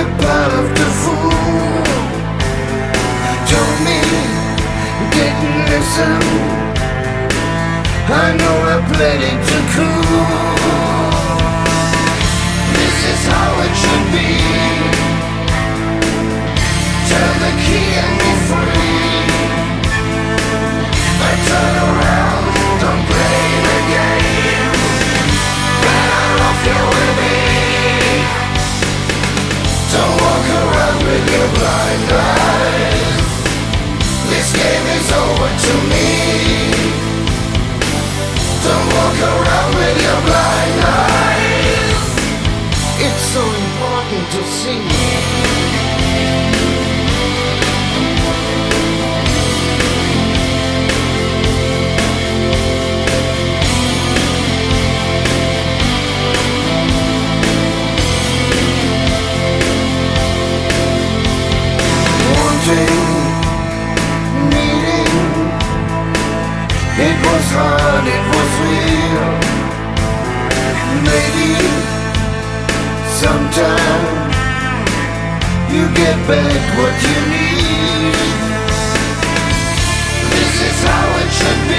part of the fool. Told me, didn't listen. I know I played it too cool. This is how it should be. Turn the key and be free. I turn around, don't play the game. Better off you with me. Don't walk around with your blind eyes. This game is over to me. Don't walk around with your blind eyes. It's so important to see. Needing, it was hard, it was real. Maybe sometime you get back what you need. This is how it should be.